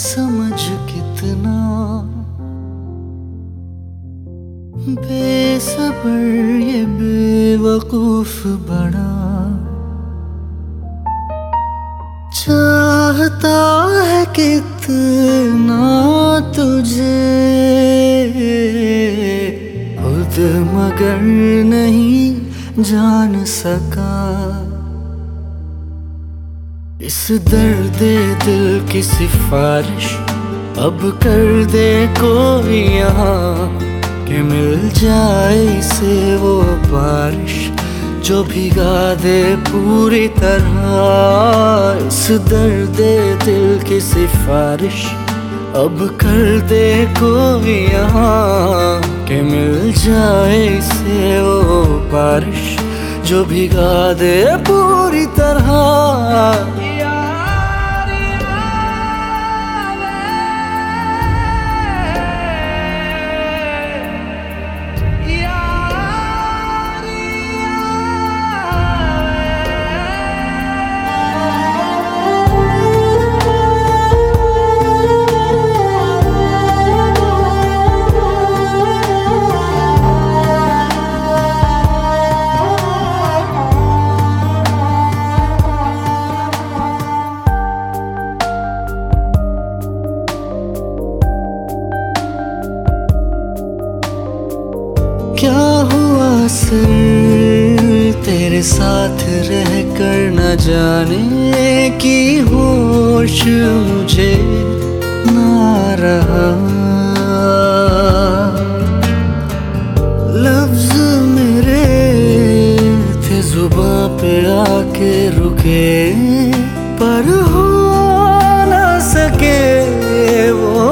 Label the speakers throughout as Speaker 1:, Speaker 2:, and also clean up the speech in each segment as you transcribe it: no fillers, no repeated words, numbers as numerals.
Speaker 1: समझ कितना बेसब्र ये बेवकूफ बड़ा चाहता है कितना तुझे खुद मगर नहीं जान सका। इस दर्द दिल की सिफारिश अब कर दे कोई यहाँ कि मिल जाए इसे वो बारिश जो भिगा दे पूरी तरह। इस दर्द दिल की सिफारिश अब कर दे कोई यहाँ कि मिल जाए इसे वो बारिश जो भिगा दे पूरी तरह। क्या हुआ सर तेरे साथ रह कर न जाने की होश मुझे ना रहा। लफ्ज मेरे थे जुबां पे आके रुके पर हो ना सके वो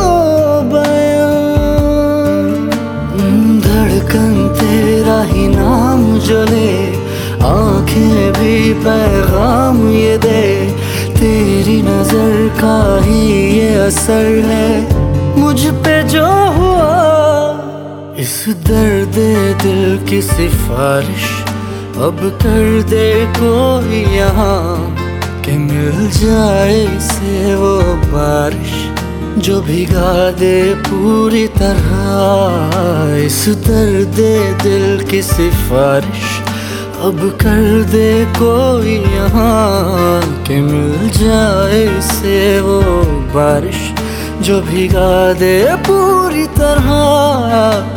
Speaker 1: तेरा ही नाम जले आंखें भी पैगाम ये दे तेरी नजर का ही ये असर है मुझ पे जो हुआ। इस दर्द दिल की सिफारिश अब कर दे कोई यहाँ कि मिल जाए इसे वो बारिश जो भिगा दे पूरी तरह। इस दर्द दिल की सिफारिश अब कर दे कोई यहाँ कि मिल जाए इसे वो बारिश जो भिगा दे पूरी तरह।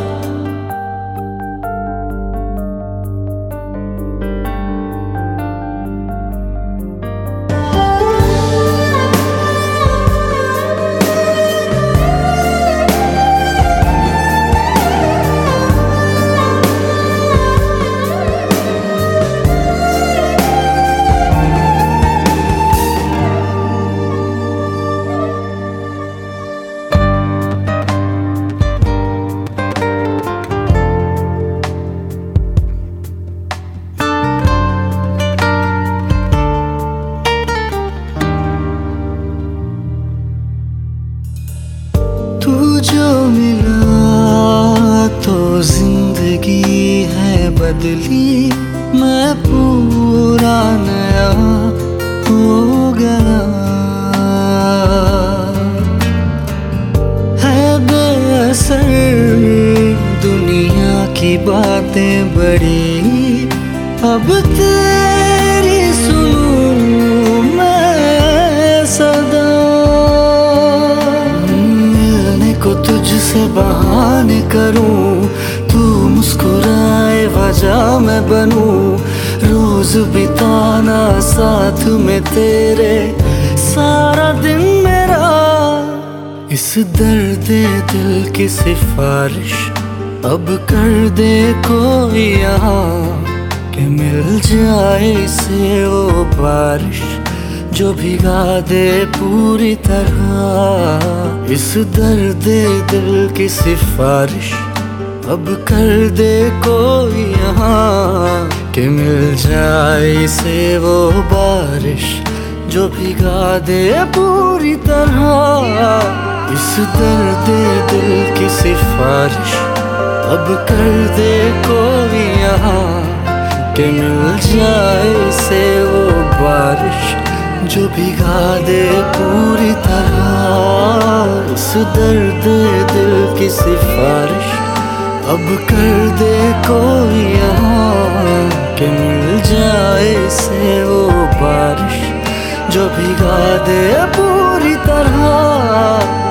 Speaker 1: तू जो मिला तो जिंदगी है बदली मैं पूरा नया हो गया। है बेअसर दुनिया की बातें बड़ी अब तेरी सुनूं मैं सदा। तुझसे बहाने करूं तू मुस्कुराए वजह मैं बनूं रोज बिताना साथ में तेरे सारा दिन मेरा। इस दर्द दिल की सिफारिश अब कर दे कोई यहाँ कि मिल जाए इसे वो बारिश जो भिगा दे पूरी तरह। इस दर्द दिल की सिफारिश अब कर दे कोई यहाँ कि मिल जाए इसे वो बारिश जो भिगा दे पूरी तरह। इस दर्द दिल की सिफारिश अब कर दे कोई यहाँ कि मिल जाए इसे वो बारिश जो भिगा दे पूरी तरह इस दर्द दिल की सिफारिश। अब कर दे कोई यहाँ कि मिल जाए से वो बारिश, जो भिगा दे पूरी तरह